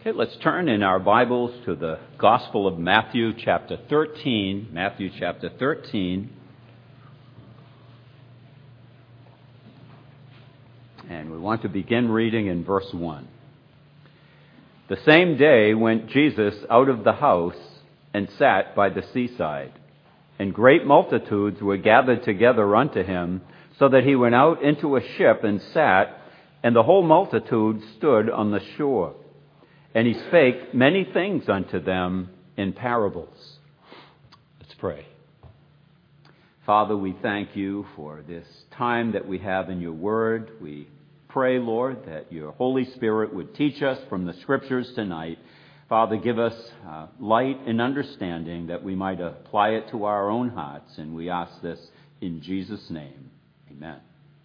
Okay, let's turn in our Bibles to the Gospel of Matthew chapter 13. Matthew chapter 13. And we want to begin reading in verse 1. The same day went Jesus out of the house and sat by the seaside. And great multitudes were gathered together unto him, so that he went out into a ship and sat, and the whole multitude stood on the shore. And he spake many things unto them in parables. Let's pray. Father, we thank you for this time that we have in your word. We pray, Lord, that your Holy Spirit would teach us from the Scriptures tonight. Father, give us light and understanding that we might apply it to our own hearts. And we ask this in Jesus' name. Amen.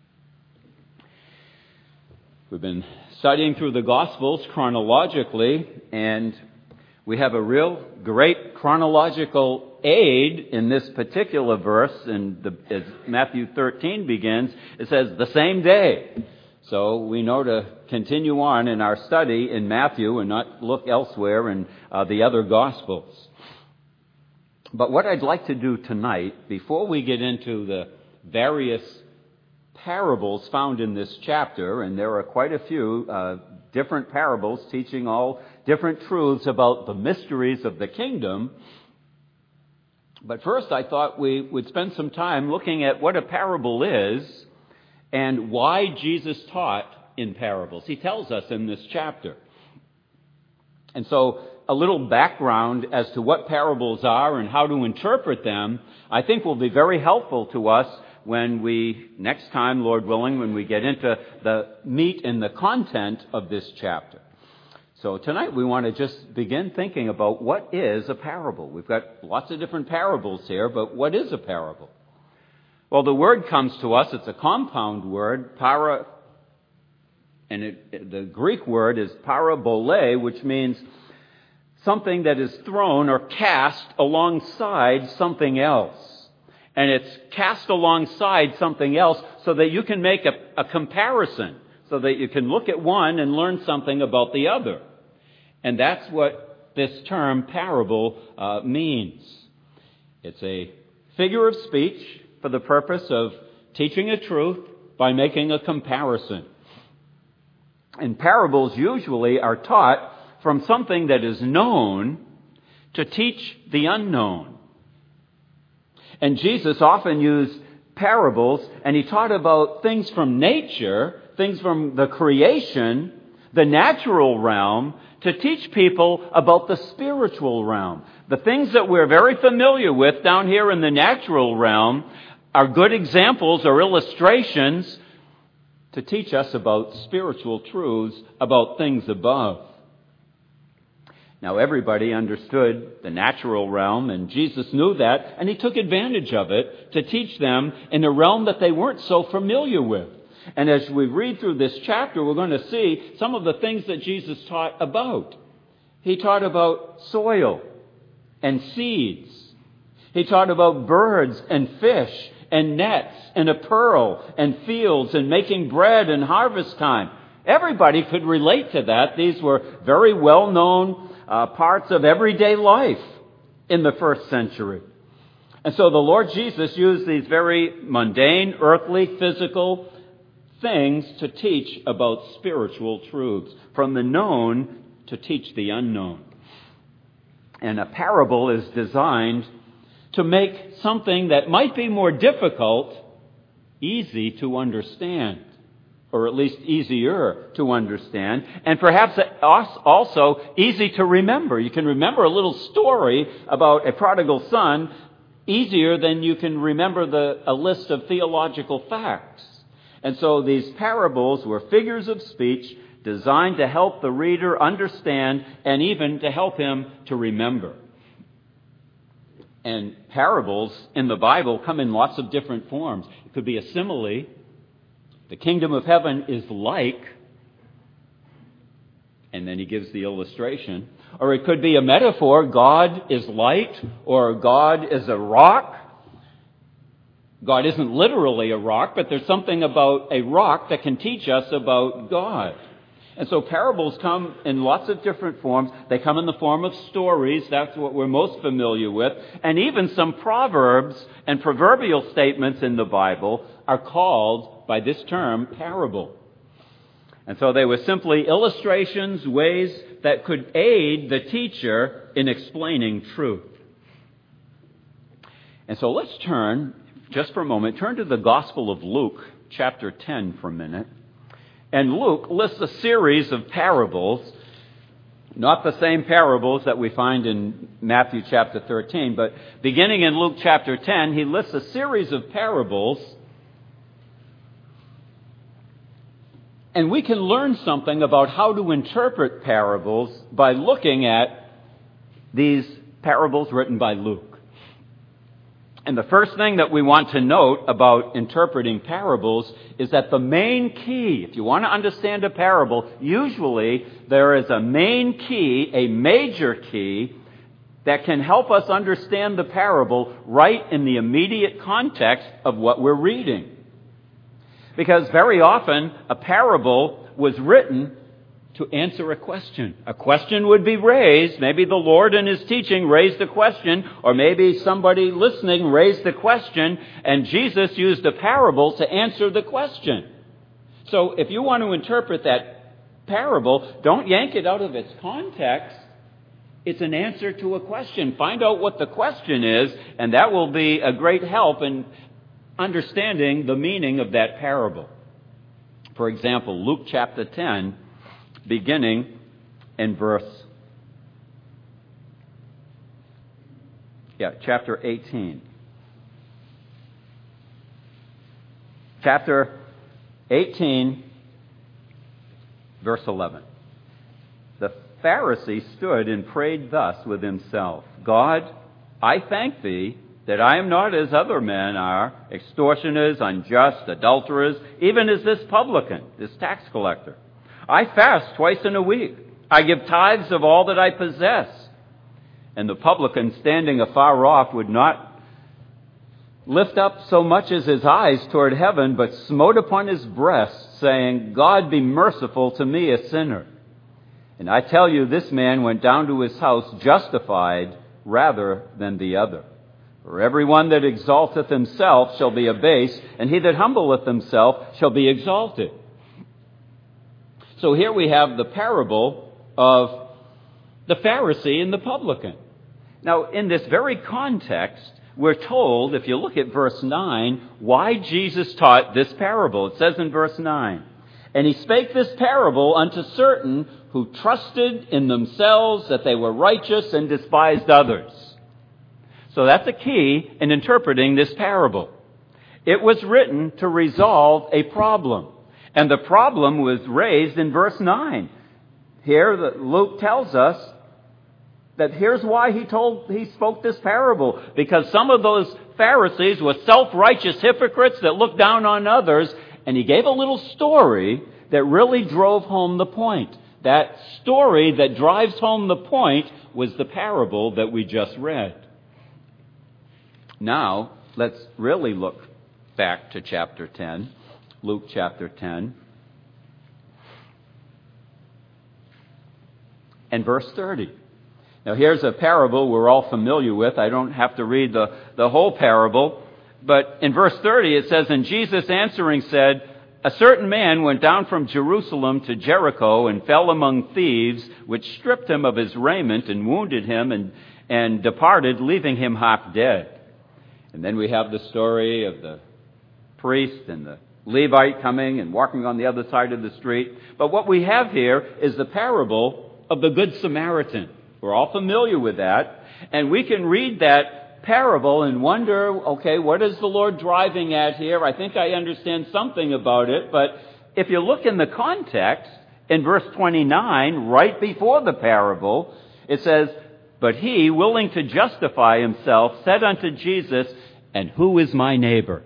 We've been studying through the Gospels chronologically, and we have a real great chronological aid in this particular verse. And as Matthew 13 begins, it says, the same day. So we know to continue on in our study in Matthew and not look elsewhere in the other Gospels. But what I'd like to do tonight, before we get into the various parables found in this chapter, and there are quite a few different parables teaching all different truths about the mysteries of the kingdom. But first I thought we would spend some time looking at what a parable is and why Jesus taught in parables. He tells us in this chapter. And so a little background as to what parables are and how to interpret them, I think will be very helpful to us when we, next time, Lord willing, when we get into the meat and the content of this chapter. So tonight we want to just begin thinking about what is a parable. We've got lots of different parables here, but what is a parable? Well, the word comes to us, it's a compound word, para, and the Greek word is parabole, which means something that is thrown or cast alongside something else. And it's cast alongside something else so that you can make a comparison, so that you can look at one and learn something about the other. And that's what this term parable means. It's a figure of speech for the purpose of teaching a truth by making a comparison. And parables usually are taught from something that is known to teach the unknown. And Jesus often used parables, and he taught about things from nature, things from the creation, the natural realm, to teach people about the spiritual realm. The things that we're very familiar with down here in the natural realm are good examples or illustrations to teach us about spiritual truths, about things above. Now, everybody understood the natural realm, and Jesus knew that, and he took advantage of it to teach them in a realm that they weren't so familiar with. And as we read through this chapter, we're going to see some of the things that Jesus taught about. He taught about soil and seeds. He taught about birds and fish and nets and a pearl and fields and making bread and harvest time. Everybody could relate to that. These were very well-known parts of everyday life in the first century. And so the Lord Jesus used these very mundane, earthly, physical things to teach about spiritual truths, from the known to teach the unknown. And a parable is designed to make something that might be more difficult easy to understand, or at least easier to understand, and perhaps also easy to remember. You can remember a little story about a prodigal son easier than you can remember a list of theological facts. And so these parables were figures of speech designed to help the reader understand and even to help him to remember. And parables in the Bible come in lots of different forms. It could be a simile. The kingdom of heaven is like, and then he gives the illustration. Or it could be a metaphor, God is light, or God is a rock. God isn't literally a rock, but there's something about a rock that can teach us about God. And so parables come in lots of different forms. They come in the form of stories. That's what we're most familiar with. And even some proverbs and proverbial statements in the Bible are called by this term parable. And so they were simply illustrations, ways that could aid the teacher in explaining truth. And so let's turn, just for a moment, turn to the Gospel of Luke, chapter 10 for a minute. And Luke lists a series of parables, not the same parables that we find in Matthew chapter 13, but beginning in Luke chapter 10, he lists a series of parables. And we can learn something about how to interpret parables by looking at these parables written by Luke. And the first thing that we want to note about interpreting parables is that the main key, if you want to understand a parable, usually there is a main key, a major key, that can help us understand the parable right in the immediate context of what we're reading. Because very often a parable was written to answer a question. A question would be raised. Maybe the Lord in His teaching raised a question, or maybe somebody listening raised a question, and Jesus used a parable to answer the question. So if you want to interpret that parable, don't yank it out of its context. It's an answer to a question. Find out what the question is, and that will be a great help in understanding the meaning of that parable. For example, Luke chapter 10, beginning in chapter 18. Chapter 18, verse 11. The Pharisee stood and prayed thus with himself, God, I thank Thee that I am not as other men are, extortioners, unjust, adulterers, even as this publican, this tax collector. I fast twice in a week. I give tithes of all that I possess. And the publican, standing afar off, would not lift up so much as his eyes toward heaven, but smote upon his breast, saying, God, be merciful to me, a sinner. And I tell you, this man went down to his house justified rather than the other. For everyone that exalteth himself shall be abased, and he that humbleth himself shall be exalted. So here we have the parable of the Pharisee and the publican. Now, in this very context, we're told, if you look at verse 9, why Jesus taught this parable. It says in verse 9, And He spake this parable unto certain who trusted in themselves that they were righteous and despised others. So that's a key in interpreting this parable. It was written to resolve a problem. And the problem was raised in verse 9. Here, Luke tells us that here's why he spoke this parable. Because some of those Pharisees were self-righteous hypocrites that looked down on others. And he gave a little story that really drove home the point. That story that drives home the point was the parable that we just read. Now, let's really look back to chapter 10. Luke chapter 10 and verse 30. Now here's a parable we're all familiar with. I don't have to read the whole parable. But in verse 30 it says, And Jesus answering said, A certain man went down from Jerusalem to Jericho and fell among thieves, which stripped him of his raiment and wounded him and departed, leaving him half dead. And then we have the story of the priest and the Levite coming and walking on the other side of the street. But what we have here is the parable of the Good Samaritan. We're all familiar with that. And we can read that parable and wonder, okay, what is the Lord driving at here? I think I understand something about it. But if you look in the context, in verse 29, right before the parable, it says, But he, willing to justify himself, said unto Jesus, And who is my neighbor?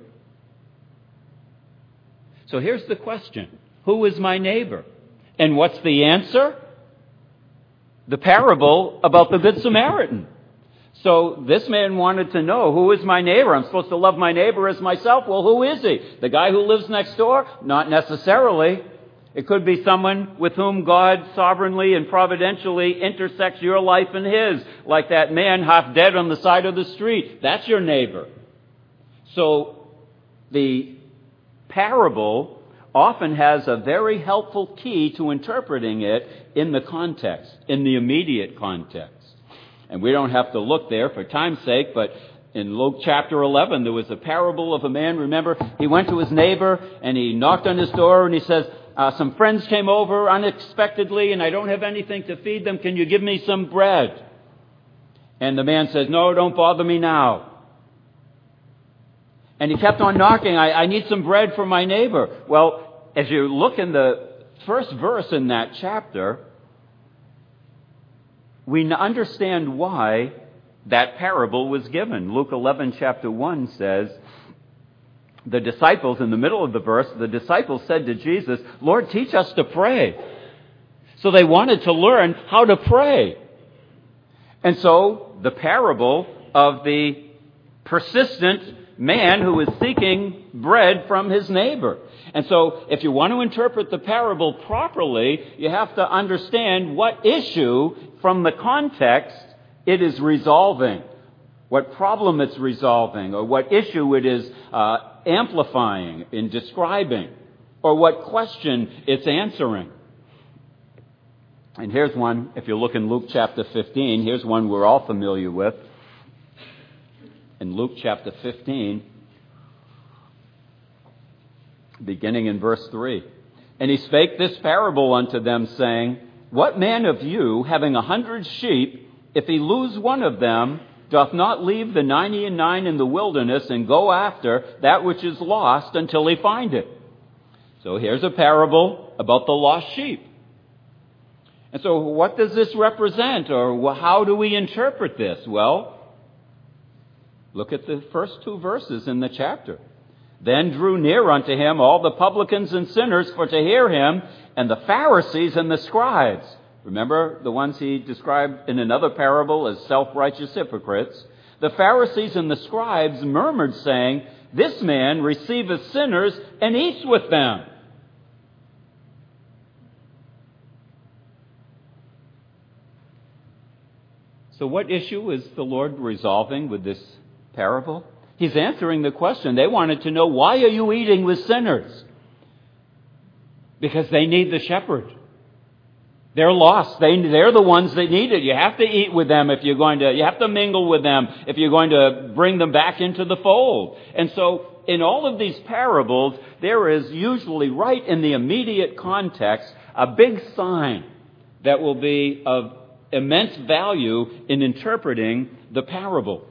So here's the question. Who is my neighbor? And what's the answer? The parable about the Good Samaritan. So this man wanted to know, who is my neighbor? I'm supposed to love my neighbor as myself. Well, who is he? The guy who lives next door? Not necessarily. It could be someone with whom God sovereignly and providentially intersects your life and his, like that man half dead on the side of the street. That's your neighbor. So the parable often has a very helpful key to interpreting it in the context, in the immediate context. And we don't have to look there for time's sake, but in Luke chapter 11, there was a parable of a man. Remember, he went to his neighbor and he knocked on his door and he says, some friends came over unexpectedly and I don't have anything to feed them. Can you give me some bread? And the man says, no, don't bother me now. And he kept on knocking. I need some bread for my neighbor. Well, as you look in the first verse in that chapter, we understand why that parable was given. Luke 11, chapter 1 says, the disciples, in the middle of the verse, the disciples said to Jesus, Lord, teach us to pray. So they wanted to learn how to pray. And so the parable of the persistent man who is seeking bread from his neighbor. And so if you want to interpret the parable properly, you have to understand what issue from the context it is resolving, what problem it's resolving, or what issue it is amplifying in describing, or what question it's answering. And here's one, if you look in Luke chapter 15, here's one we're all familiar with. In Luke chapter 15, beginning in verse 3. And he spake this parable unto them, saying, What man of you, having 100 sheep, if he lose one of them, doth not leave the 99 in the wilderness and go after that which is lost until he find it? So here's a parable about the lost sheep. And so what does this represent, or how do we interpret this? Well, look at the first two verses in the chapter. Then drew near unto him all the publicans and sinners for to hear him, and the Pharisees and the scribes. Remember the ones he described in another parable as self-righteous hypocrites? The Pharisees and the scribes murmured, saying, This man receiveth sinners and eats with them. So what issue is the Lord resolving with this parable? He's answering the question. They wanted to know, why are you eating with sinners? Because they need the shepherd. They're lost. They're the ones that need it. You have to eat with them if you're going to, you have to mingle with them if you're going to bring them back into the fold. And so in all of these parables, there is usually right in the immediate context a big sign that will be of immense value in interpreting the parable.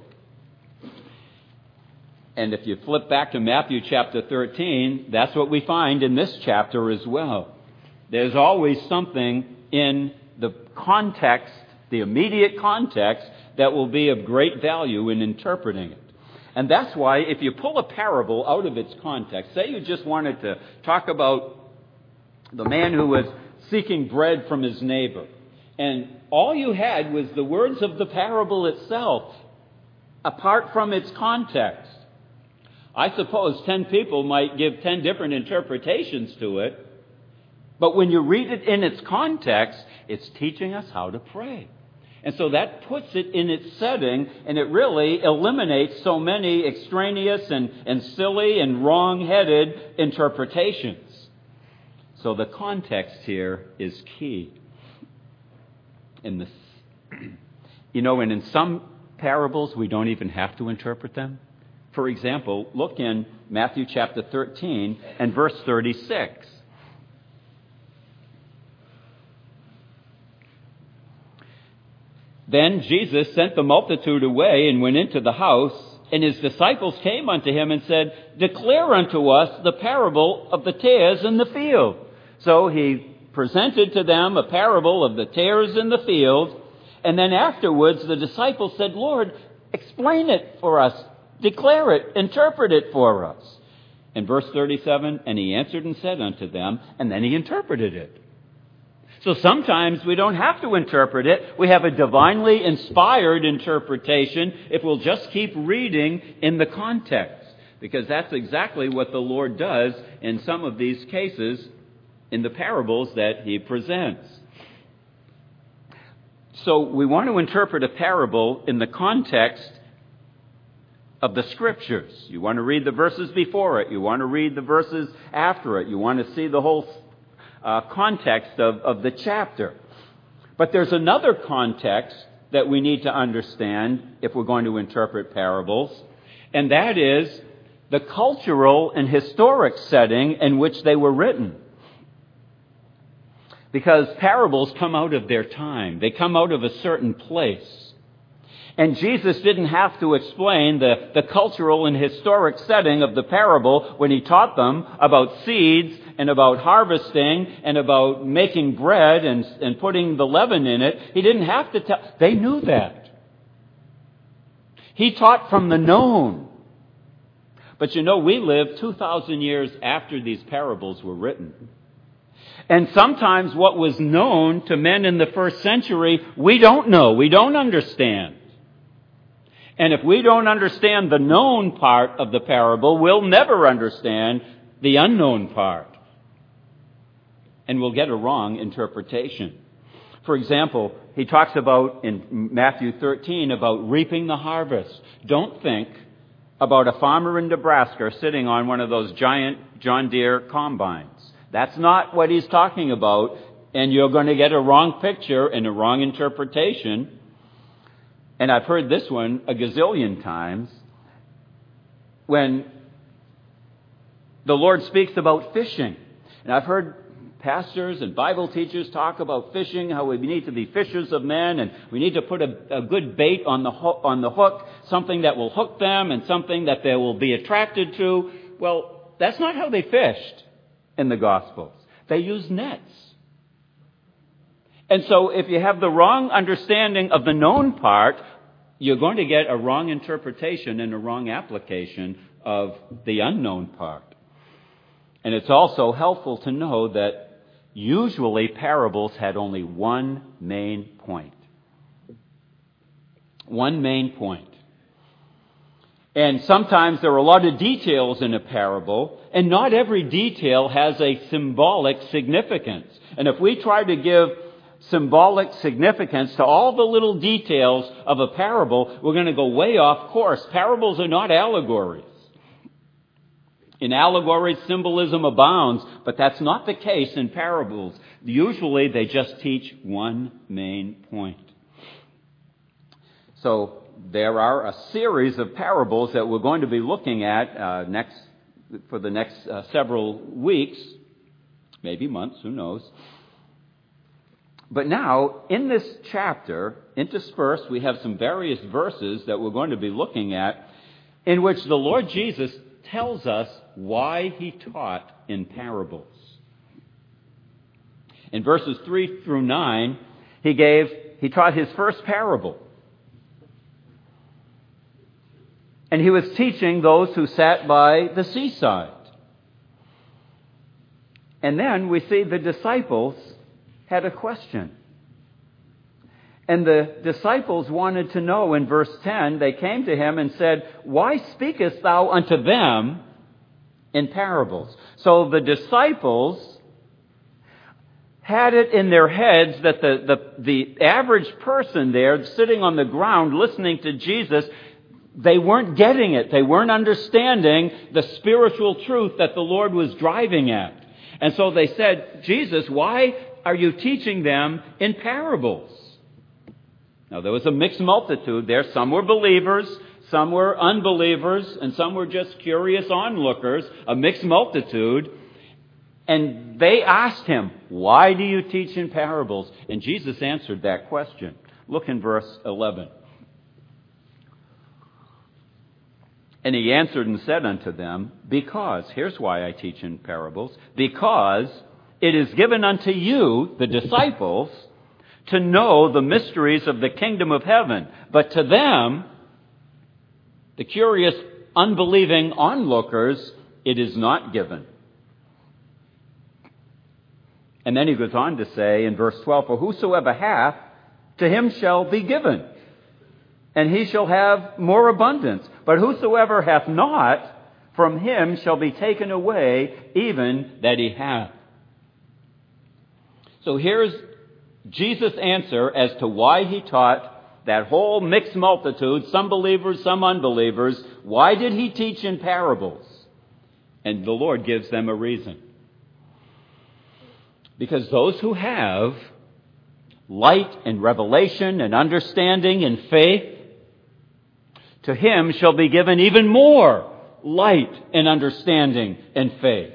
And if you flip back to Matthew chapter 13, that's what we find in this chapter as well. There's always something in the context, the immediate context, that will be of great value in interpreting it. And that's why if you pull a parable out of its context, say you just wanted to talk about the man who was seeking bread from his neighbor, and all you had was the words of the parable itself, apart from its context. I suppose 10 people might give 10 different interpretations to it, but when you read it in its context, it's teaching us how to pray. And so that puts it in its setting, and it really eliminates so many extraneous and silly and wrong-headed interpretations. So the context here is key. And in some parables, we don't even have to interpret them. For example, look in Matthew chapter 13 and verse 36. Then Jesus sent the multitude away and went into the house, and his disciples came unto him and said, Declare unto us the parable of the tares in the field. So he presented to them a parable of the tares in the field, and then afterwards the disciples said, Lord, explain it for us, declare it, interpret it for us. In verse 37, and he answered and said unto them, and then he interpreted it. So sometimes we don't have to interpret it. We have a divinely inspired interpretation if we'll just keep reading in the context, because that's exactly what the Lord does in some of these cases in the parables that he presents. So we want to interpret a parable in the context of the Scriptures. You want to read the verses before it. You want to read the verses after it. You want to see the whole context of the chapter. But there's another context that we need to understand if we're going to interpret parables, and that is the cultural and historic setting in which they were written. Because parables come out of their time. They come out of a certain place. And Jesus didn't have to explain the cultural and historic setting of the parable when he taught them about seeds and about harvesting and about making bread and putting the leaven in it. He didn't have to tell. They knew that. He taught from the known. But we live 2,000 years after these parables were written. And sometimes what was known to men in the first century, we don't know. We don't understand. And if we don't understand the known part of the parable, we'll never understand the unknown part. And we'll get a wrong interpretation. For example, he talks about in Matthew 13 about reaping the harvest. Don't think about a farmer in Nebraska sitting on one of those giant John Deere combines. That's not what he's talking about, and you're going to get a wrong picture and a wrong interpretation. And I've heard this one a gazillion times when the Lord speaks about fishing. And I've heard pastors and Bible teachers talk about fishing, how we need to be fishers of men, and we need to put a good bait on the hook, something that will hook them and something that they will be attracted to. Well, that's not how they fished in the Gospels. They used nets. And so if you have the wrong understanding of the known part, you're going to get a wrong interpretation and a wrong application of the unknown part. And it's also helpful to know that usually parables had only one main point. One main point. And sometimes there are a lot of details in a parable, and not every detail has a symbolic significance. And if we try to give symbolic significance to all the little details of a parable, we're going to go way off course. Parables are not allegories. In allegories, symbolism abounds, but that's not the case in parables. Usually they just teach one main point. So there are a series of parables that we're going to be looking at for the next several weeks, maybe months, who knows. But now, in this chapter, interspersed, we have some various verses that we're going to be looking at in which the Lord Jesus tells us why he taught in parables. In verses 3 through 9, he taught his first parable. And he was teaching those who sat by the seaside. And then we see the disciples had a question. And the disciples wanted to know in verse 10, they came to him and said, "Why speakest thou unto them in parables?" So the disciples had it in their heads that the average person there sitting on the ground listening to Jesus, they weren't getting it. They weren't understanding the spiritual truth that the Lord was driving at. And so they said, "Jesus, why are you teaching them in parables?" Now, there was a mixed multitude there. Some were believers, some were unbelievers, and some were just curious onlookers, a mixed multitude. And they asked him, "Why do you teach in parables?" And Jesus answered that question. Look in verse 11. "And he answered and said unto them, Because," here's why I teach in parables, "because it is given unto you, the disciples, to know the mysteries of the kingdom of heaven. But to them, the curious, unbelieving onlookers, it is not given." And then he goes on to say in verse 12, "For whosoever hath, to him shall be given, and he shall have more abundance. But whosoever hath not, from him shall be taken away even that he hath." So here's Jesus' answer as to why he taught that whole mixed multitude, some believers, some unbelievers. Why did he teach in parables? And the Lord gives them a reason. Because those who have light and revelation and understanding and faith, to him shall be given even more light and understanding and faith.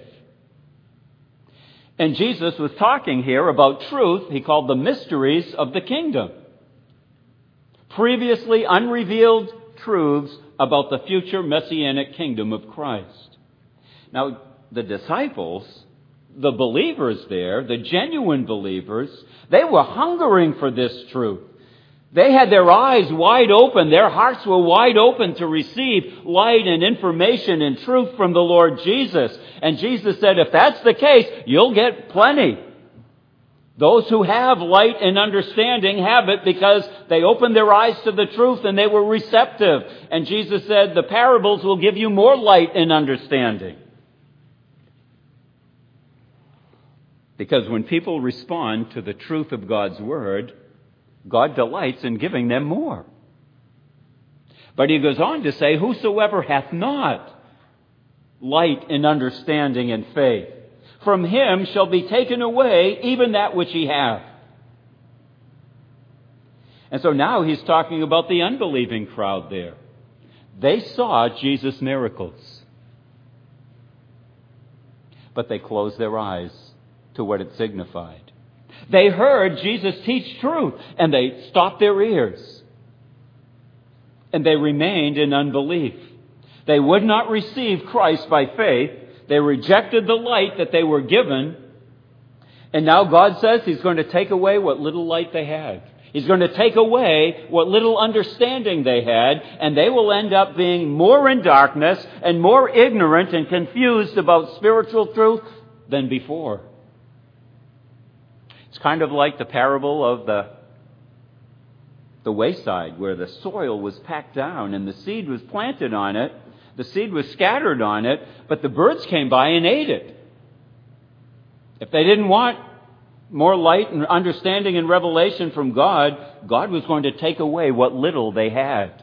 And Jesus was talking here about truth he called the mysteries of the kingdom. Previously unrevealed truths about the future messianic kingdom of Christ. Now, the disciples, the believers there, the genuine believers, they were hungering for this truth. They had their eyes wide open. Their hearts were wide open to receive light and information and truth from the Lord Jesus. And Jesus said, if that's the case, you'll get plenty. Those who have light and understanding have it because they opened their eyes to the truth and they were receptive. And Jesus said, the parables will give you more light and understanding. Because when people respond to the truth of God's Word, God delights in giving them more. But he goes on to say, whosoever hath not light and understanding and faith, from him shall be taken away even that which he hath. And so now he's talking about the unbelieving crowd there. They saw Jesus' miracles, but they closed their eyes to what it signified. They heard Jesus teach truth, and they stopped their ears. And they remained in unbelief. They would not receive Christ by faith. They rejected the light that they were given. And now God says he's going to take away what little light they had. He's going to take away what little understanding they had, and they will end up being more in darkness and more ignorant and confused about spiritual truth than before. It's kind of like the parable of the wayside, where the soil was packed down and the seed was planted on it. The seed was scattered on it, but the birds came by and ate it. If they didn't want more light and understanding and revelation from God, God was going to take away what little they had.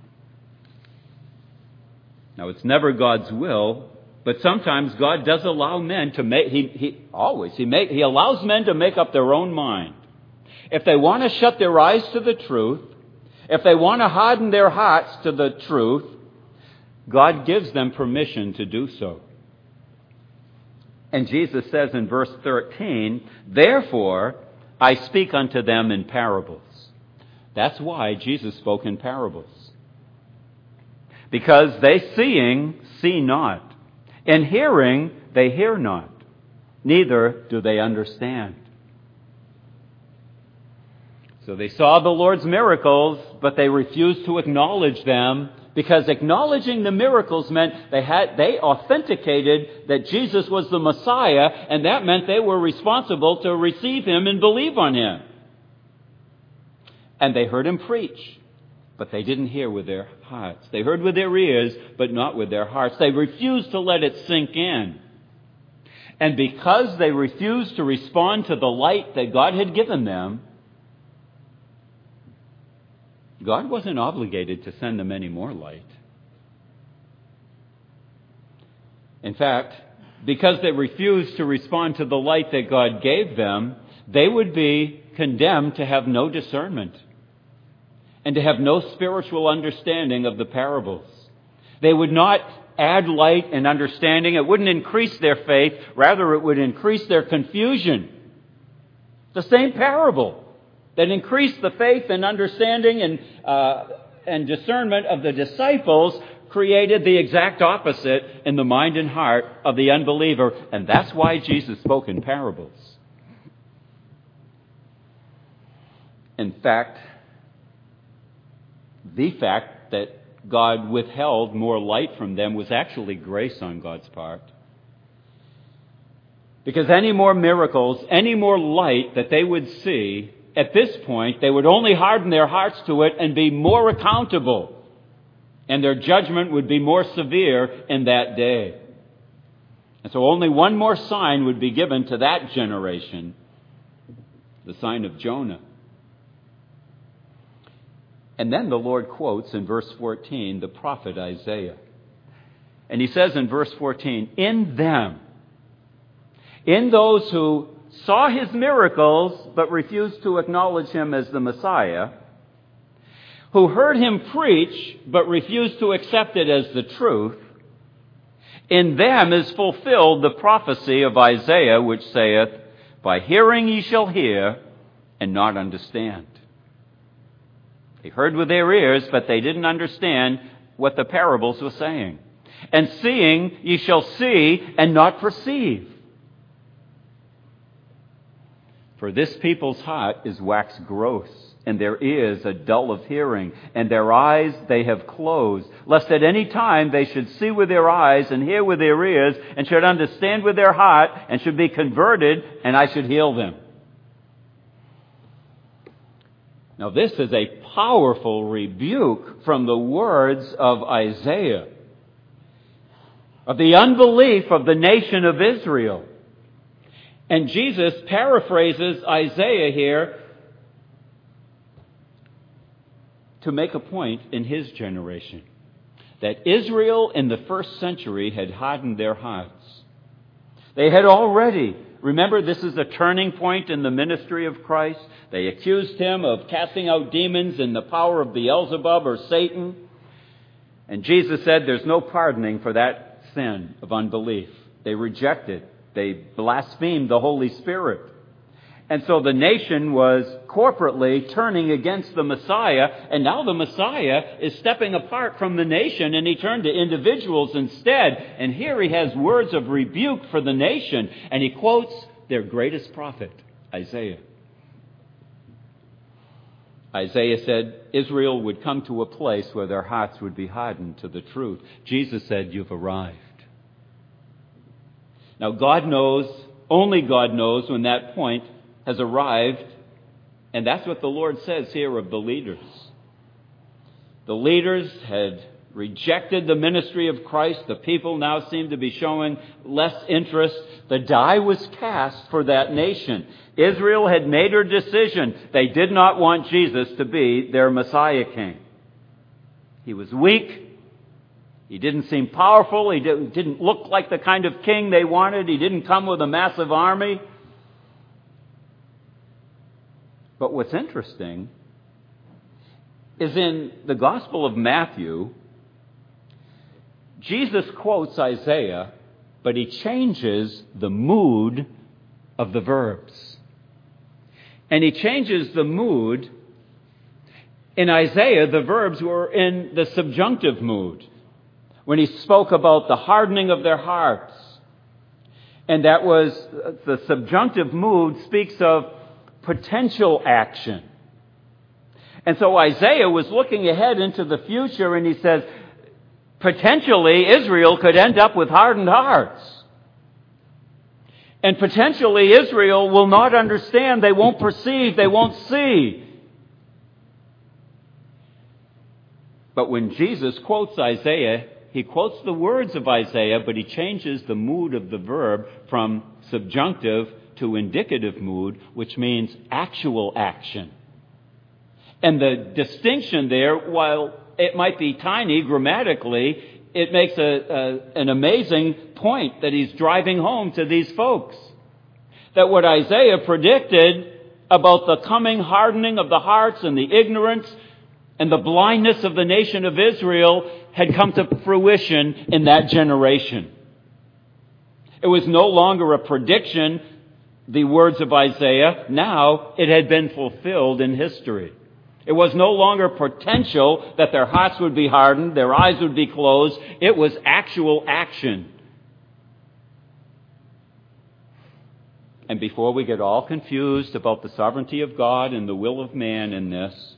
Now, it's never God's will, but sometimes God does allow men to make, He allows men to make up their own mind. If they want to shut their eyes to the truth, if they want to harden their hearts to the truth, God gives them permission to do so. And Jesus says in verse 13, therefore I speak unto them in parables. That's why Jesus spoke in parables. Because they seeing, see not. And hearing, they hear not. Neither do they understand. So they saw the Lord's miracles, but they refused to acknowledge them, because acknowledging the miracles meant they authenticated that Jesus was the Messiah, and that meant they were responsible to receive him and believe on him. And they heard him preach, but they didn't hear with their hearts. They heard with their ears, but not with their hearts. They refused to let it sink in. And because they refused to respond to the light that God had given them, God wasn't obligated to send them any more light. In fact, because they refused to respond to the light that God gave them, they would be condemned to have no discernment and to have no spiritual understanding of the parables. They would not add light and understanding. It wouldn't increase their faith. Rather, it would increase their confusion. The same parable that increased the faith and understanding and discernment of the disciples created the exact opposite in the mind and heart of the unbeliever. And that's why Jesus spoke in parables. In fact, the fact that God withheld more light from them was actually grace on God's part. Because any more miracles, any more light that they would see, at this point, they would only harden their hearts to it and be more accountable. And their judgment would be more severe in that day. And so only one more sign would be given to that generation. the sign of Jonah. And then the Lord quotes in verse 14 the prophet Isaiah. And he says in verse 14, in them, in those who saw his miracles but refused to acknowledge him as the Messiah, who heard him preach but refused to accept it as the truth, in them is fulfilled the prophecy of Isaiah, which saith, by hearing ye shall hear and not understand. They heard with their ears, but they didn't understand what the parables were saying. And seeing ye shall see and not perceive. For this people's heart is waxed gross, and their ears are dull of hearing, and their eyes they have closed, lest at any time they should see with their eyes, and hear with their ears, and should understand with their heart, and should be converted, and I should heal them. Now this is a powerful rebuke from the words of Isaiah, of the unbelief of the nation of Israel. And Jesus paraphrases Isaiah here to make a point in his generation, that Israel in the first century had hardened their hearts. They had already, remember, this is a turning point in the ministry of Christ. They accused him of casting out demons in the power of Beelzebub or Satan. And Jesus said there's no pardoning for that sin of unbelief. They rejected. They blasphemed the Holy Spirit. And so the nation was corporately turning against the Messiah, and now the Messiah is stepping apart from the nation, and he turned to individuals instead. And here he has words of rebuke for the nation, and he quotes their greatest prophet, Isaiah. Isaiah said Israel would come to a place where their hearts would be hardened to the truth. Jesus said, you've arrived. Now God knows, only God knows when that point has arrived, and that's what the Lord says here of the leaders. The leaders had rejected the ministry of Christ. The people now seem to be showing less interest. The die was cast for that nation. Israel had made her decision. They did not want Jesus to be their Messiah king. He was weak. He didn't seem powerful. He didn't look like the kind of king they wanted. He didn't come with a massive army. But what's interesting is in the Gospel of Matthew, Jesus quotes Isaiah, but he changes the mood of the verbs. And he changes the mood. In Isaiah, the verbs were in the subjunctive mood, when he spoke about the hardening of their hearts. And that was, the subjunctive mood speaks of potential action. And so Isaiah was looking ahead into the future, and he says, potentially Israel could end up with hardened hearts. And potentially Israel will not understand, they won't perceive, they won't see. But when Jesus quotes Isaiah, he quotes the words of Isaiah, but he changes the mood of the verb from subjunctive to indicative mood, which means actual action. And the distinction there, while it might be tiny grammatically, it makes an amazing point that he's driving home to these folks. That what Isaiah predicted about the coming hardening of the hearts and the ignorance and the blindness of the nation of Israel had come to fruition in that generation. It was no longer a prediction, the words of Isaiah. Now it had been fulfilled in history. It was no longer potential that their hearts would be hardened, their eyes would be closed. It was actual action. And before we get all confused about the sovereignty of God and the will of man in this,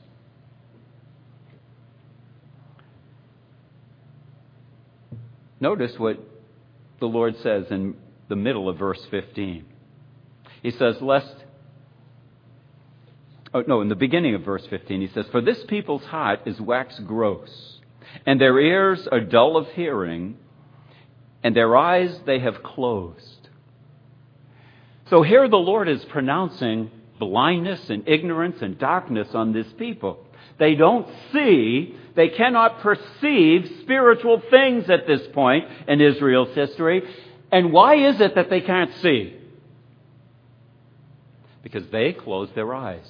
notice what the Lord says in the middle of verse 15. He says, in the beginning of verse 15, he says, for this people's heart is waxed gross, and their ears are dull of hearing, and their eyes they have closed. So here the Lord is pronouncing blindness and ignorance and darkness on this people. They don't see, they cannot perceive spiritual things at this point in Israel's history. And why is it that they can't see? Because they close their eyes.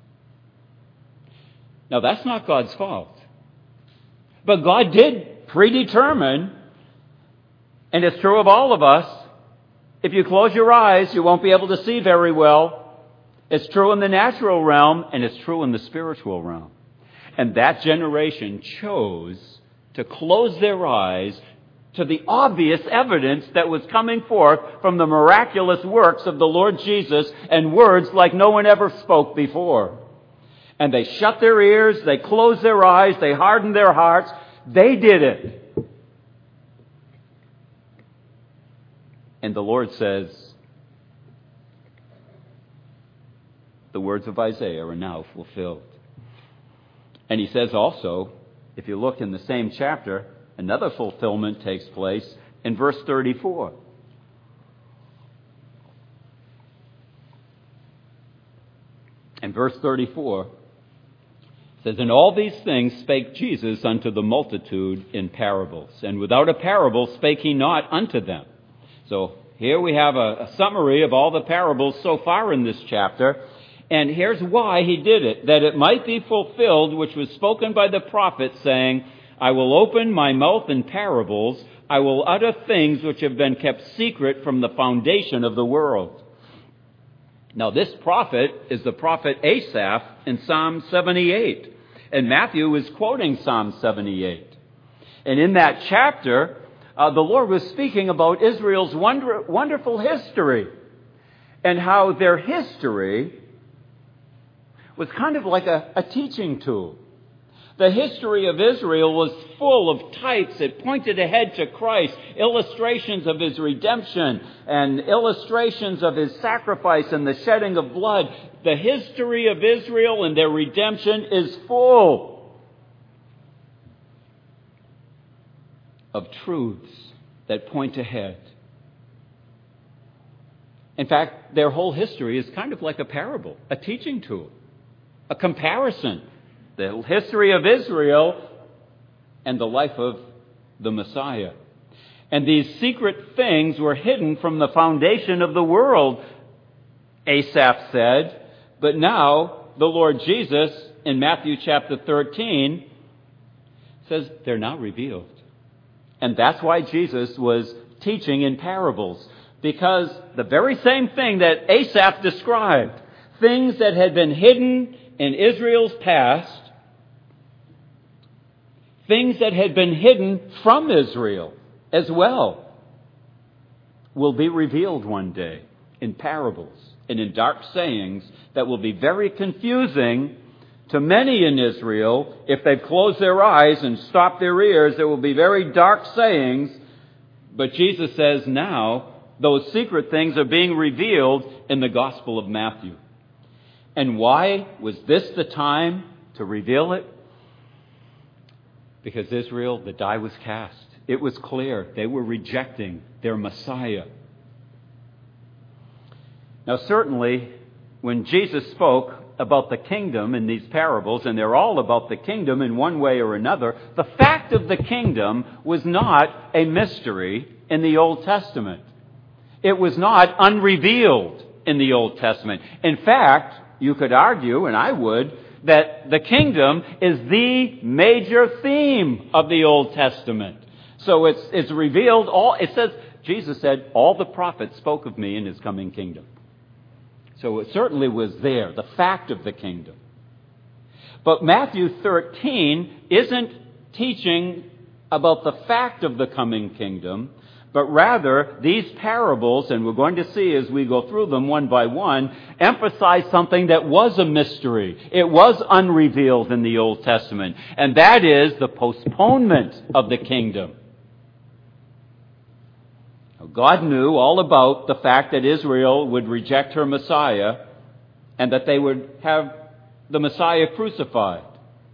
Now, that's not God's fault. But God did predetermine, and it's true of all of us, if you close your eyes, you won't be able to see very well. It's true in the natural realm, and it's true in the spiritual realm. And that generation chose to close their eyes to the obvious evidence that was coming forth from the miraculous works of the Lord Jesus and words like no one ever spoke before. And they shut their ears, they closed their eyes, they hardened their hearts. They did it. And the Lord says, the words of Isaiah are now fulfilled. And he says also, if you look in the same chapter, another fulfillment takes place in verse 34. And verse 34 says, "And all these things spake Jesus unto the multitude in parables, and without a parable spake he not unto them." So here we have a summary of all the parables so far in this chapter. And here's why he did it: that it might be fulfilled which was spoken by the prophet, saying, "I will open my mouth in parables, I will utter things which have been kept secret from the foundation of the world." Now this prophet is the prophet Asaph in Psalm 78. And Matthew is quoting Psalm 78. And in that chapter, the Lord was speaking about Israel's wonderful history, and how their history was kind of like a teaching tool. The history of Israel was full of types. It pointed ahead to Christ, illustrations of his redemption and illustrations of his sacrifice and the shedding of blood. The history of Israel and their redemption is full of truths that point ahead. In fact, their whole history is kind of like a parable, a teaching tool, a comparison. The history of Israel and the life of the Messiah. And these secret things were hidden from the foundation of the world, Asaph said. But now the Lord Jesus in Matthew chapter 13 says they're now revealed. And that's why Jesus was teaching in parables. Because the very same thing that Asaph described, things that had been hidden in Israel's past, things that had been hidden from Israel as well, will be revealed one day in parables and in dark sayings that will be very confusing to many in Israel. If they've closed their eyes and stopped their ears, there will be very dark sayings. But Jesus says now those secret things are being revealed in the Gospel of Matthew. And why was this the time to reveal it? Because Israel, the die was cast. It was clear. They were rejecting their Messiah. Now, certainly, when Jesus spoke about the kingdom in these parables, and they're all about the kingdom in one way or another, the fact of the kingdom was not a mystery in the Old Testament. It was not unrevealed in the Old Testament. In fact, you could argue, and I would, that the kingdom is the major theme of the Old Testament. So it's revealed all. It says, Jesus said, all the prophets spoke of me in his coming kingdom. So it certainly was there, the fact of the kingdom. But Matthew 13 isn't teaching about the fact of the coming kingdom, but rather these parables, and we're going to see as we go through them one by one, emphasize something that was a mystery. It was unrevealed in the Old Testament, and that is the postponement of the kingdom. God knew all about the fact that Israel would reject her Messiah and that they would have the Messiah crucified.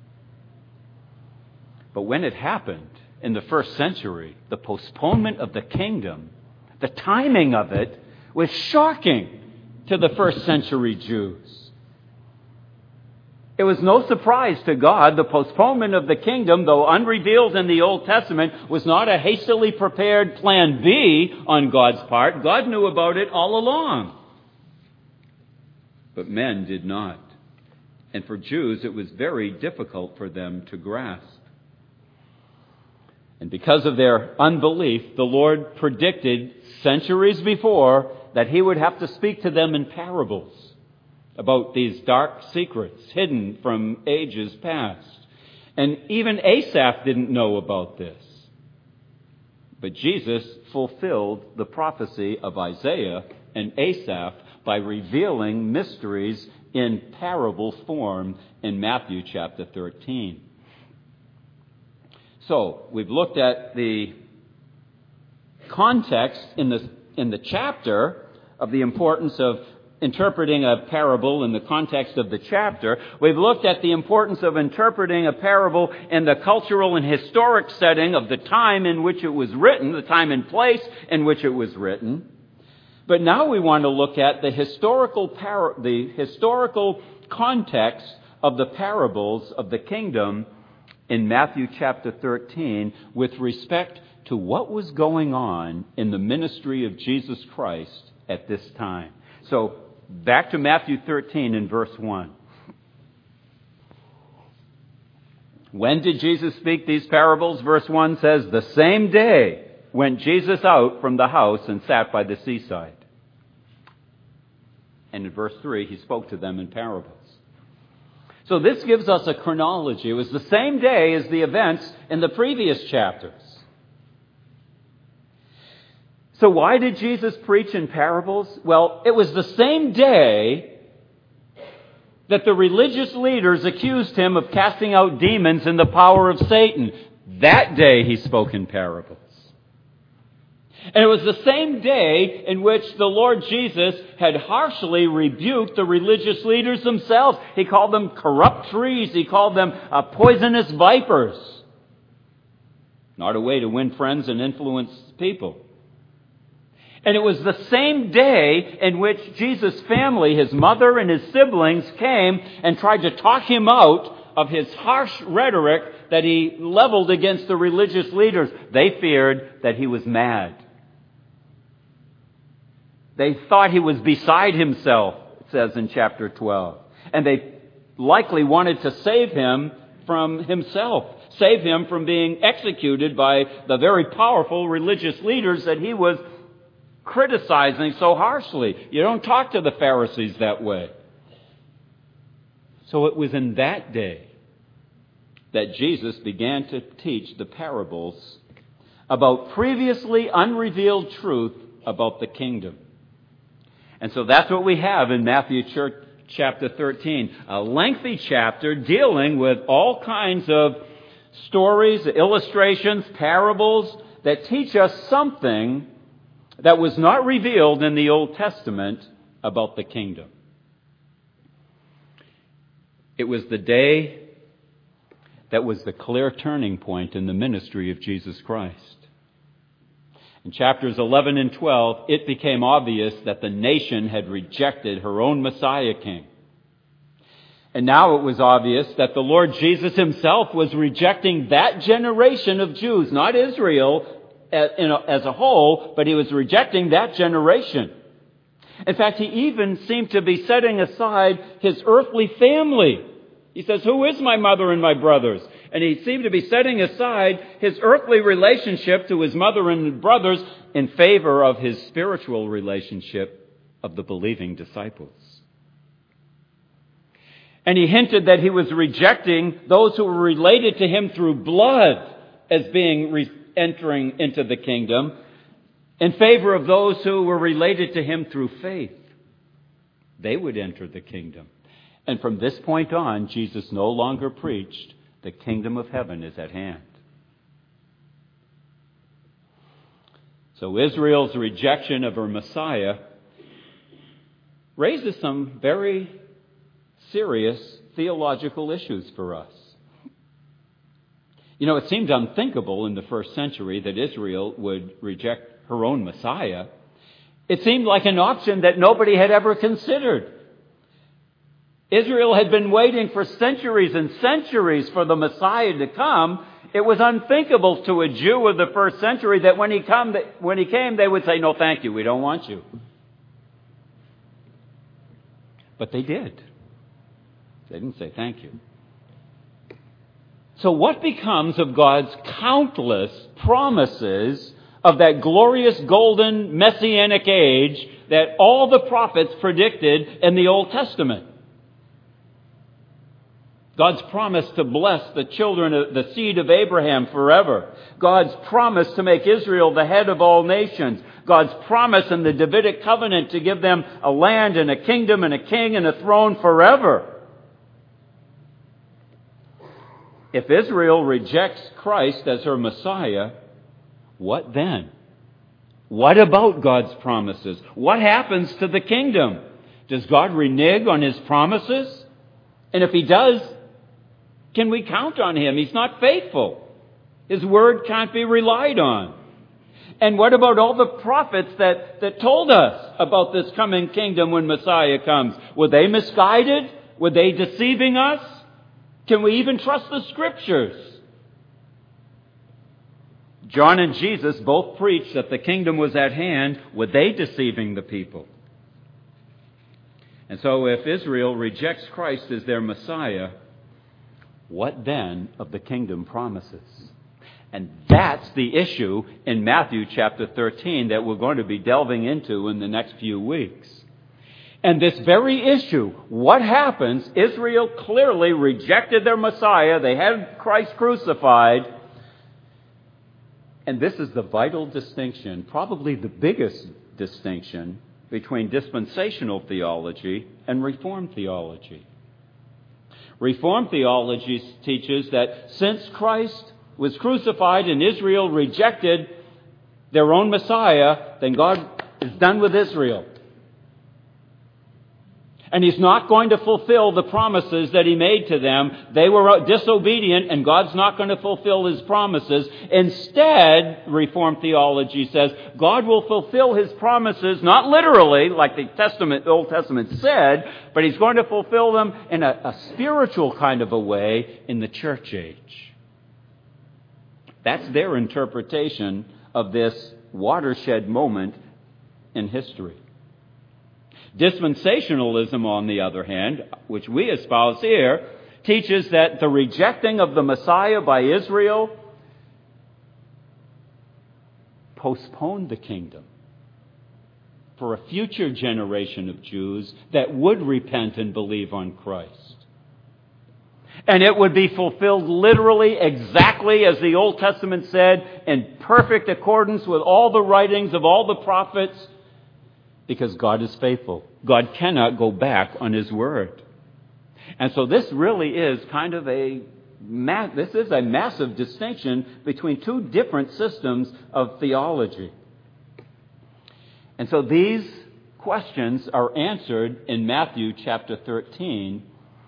But when it happened in the first century, the postponement of the kingdom, the timing of it was shocking to the first century Jews. It was no surprise to God. The postponement of the kingdom, though unrevealed in the Old Testament, was not a hastily prepared plan B on God's part. God knew about it all along. But men did not. And for Jews, it was very difficult for them to grasp. And because of their unbelief, the Lord predicted centuries before that He would have to speak to them in parables about these dark secrets hidden from ages past. And even Asaph didn't know about this. But Jesus fulfilled the prophecy of Isaiah and Asaph by revealing mysteries in parable form in Matthew chapter 13. So, we've looked at the context in the chapter of the importance of interpreting a parable in the context of the chapter. We've looked at the importance of interpreting a parable in the cultural and historic setting of the time in which it was written, the time and place in which it was written. But now we want to look at the historical context of the parables of the kingdom in Matthew chapter 13 with respect to what was going on in the ministry of Jesus Christ at this time. So, back to Matthew 13 in verse 1. When did Jesus speak these parables? Verse 1 says, "The same day went Jesus out from the house and sat by the seaside." And in verse 3, He spoke to them in parables. So this gives us a chronology. It was the same day as the events in the previous chapters. So why did Jesus preach in parables? Well, it was the same day that the religious leaders accused Him of casting out demons in the power of Satan. That day He spoke in parables. And it was the same day in which the Lord Jesus had harshly rebuked the religious leaders themselves. He called them corrupt trees. He called them poisonous vipers. Not a way to win friends and influence people. And it was the same day in which Jesus' family, His mother and His siblings, came and tried to talk Him out of His harsh rhetoric that He leveled against the religious leaders. They feared that He was mad. They thought He was beside Himself, it says in chapter 12. And they likely wanted to save Him from Himself, save Him from being executed by the very powerful religious leaders that He was criticizing so harshly. You don't talk to the Pharisees that way. So it was in that day that Jesus began to teach the parables about previously unrevealed truth about the kingdom. And so that's what we have in Matthew chapter 13. A lengthy chapter dealing with all kinds of stories, illustrations, parables that teach us something that was not revealed in the Old Testament about the kingdom. It was the day that was the clear turning point in the ministry of Jesus Christ. In chapters 11 and 12, it became obvious that the nation had rejected her own Messiah King. And now it was obvious that the Lord Jesus Himself was rejecting that generation of Jews, not Israel as a whole, but He was rejecting that generation. In fact, He even seemed to be setting aside His earthly family. He says, "Who is my mother and my brothers?" And He seemed to be setting aside His earthly relationship to His mother and brothers in favor of His spiritual relationship of the believing disciples. And He hinted that He was rejecting those who were related to Him through blood as being entering into the kingdom in favor of those who were related to Him through faith. They would enter the kingdom. And from this point on, Jesus no longer preached, "The kingdom of heaven is at hand." So Israel's rejection of her Messiah raises some very serious theological issues for us. You know, it seemed unthinkable in the first century that Israel would reject her own Messiah. It seemed like an option that nobody had ever considered. Israel had been waiting for centuries and centuries for the Messiah to come. It was unthinkable to a Jew of the first century that when he came, they would say, "No, thank you, we don't want you." But they did. They didn't say thank you. So what becomes of God's countless promises of that glorious golden messianic age that all the prophets predicted in the Old Testament? God's promise to bless the children of the seed of Abraham forever. God's promise to make Israel the head of all nations. God's promise in the Davidic covenant to give them a land and a kingdom and a king and a throne forever. If Israel rejects Christ as her Messiah, what then? What about God's promises? What happens to the kingdom? Does God renege on His promises? And if He does, can we count on Him? He's not faithful. His word can't be relied on. And what about all the prophets that told us about this coming kingdom when Messiah comes? Were they misguided? Were they deceiving us? Can we even trust the Scriptures? John and Jesus both preached that the kingdom was at hand. Were they deceiving the people? And so if Israel rejects Christ as their Messiah, what then of the kingdom promises? And that's the issue in Matthew chapter 13 that we're going to be delving into in the next few weeks. And this very issue, what happens? Israel clearly rejected their Messiah. They had Christ crucified. And this is the vital distinction, probably the biggest distinction between dispensational theology and Reformed theology. Reformed theology teaches that since Christ was crucified and Israel rejected their own Messiah, then God is done with Israel. And He's not going to fulfill the promises that He made to them. They were disobedient, and God's not going to fulfill His promises. Instead, Reformed theology says, God will fulfill His promises, not literally, like the Old Testament said, but He's going to fulfill them in a spiritual kind of a way in the church age. That's their interpretation of this watershed moment in history. Dispensationalism, on the other hand, which we espouse here, teaches that the rejecting of the Messiah by Israel postponed the kingdom for a future generation of Jews that would repent and believe on Christ. And it would be fulfilled literally exactly as the Old Testament said, in perfect accordance with all the writings of all the prophets, because God is faithful. God cannot go back on His word. And so this really is kind of a massive distinction between two different systems of theology. And so these questions are answered in Matthew chapter 13.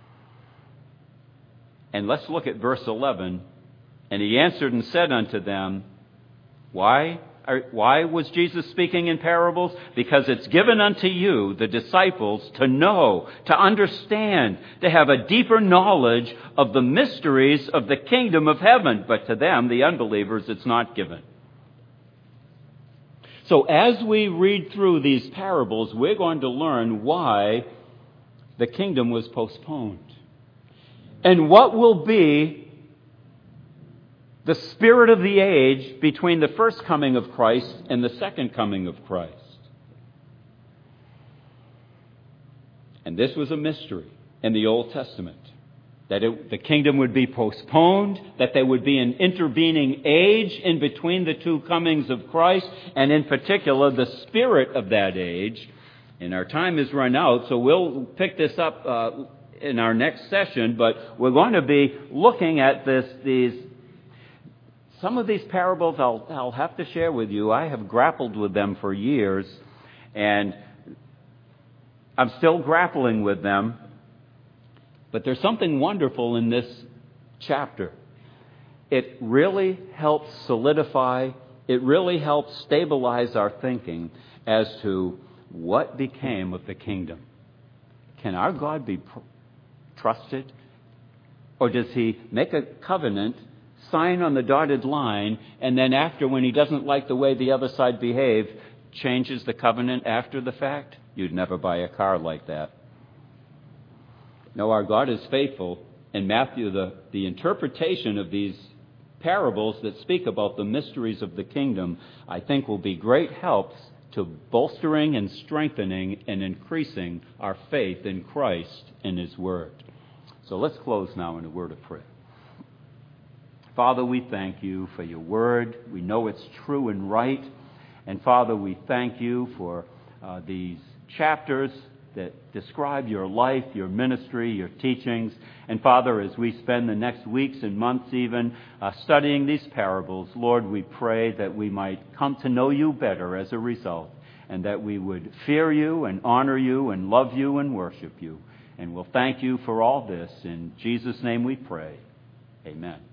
And let's look at verse 11. And He answered and said unto them, Why was Jesus speaking in parables? Because it's given unto you, the disciples, to know, to understand, to have a deeper knowledge of the mysteries of the kingdom of heaven. But to them, the unbelievers, it's not given. So as we read through these parables, we're going to learn why the kingdom was postponed. And what will be the spirit of the age between the first coming of Christ and the second coming of Christ. And this was a mystery in the Old Testament, that the kingdom would be postponed, that there would be an intervening age in between the two comings of Christ, and in particular, the spirit of that age. And our time has run out, so we'll pick this up in our next session, but we're going to be looking at some of these parables I'll have to share with you. I have grappled with them for years, and I'm still grappling with them. But there's something wonderful in this chapter. It really helps solidify, it really helps stabilize our thinking. as to what became of the kingdom. Can our God be trusted? Or does he make a covenant, sign on the dotted line, and then after, when he doesn't like the way the other side behaved, changes the covenant after the fact? You'd never buy a car like that. No, our God is faithful. And Matthew, the interpretation of these parables that speak about the mysteries of the kingdom, I think will be great helps to bolstering and strengthening and increasing our faith in Christ and his word. So let's close now in a word of prayer. Father, we thank you for your word. We know it's true and right. And Father, we thank you for these chapters that describe your life, your ministry, your teachings. And Father, as we spend the next weeks and months even studying these parables, Lord, we pray that we might come to know you better as a result, and that we would fear you and honor you and love you and worship you. And we'll thank you for all this. In Jesus' name we pray. Amen.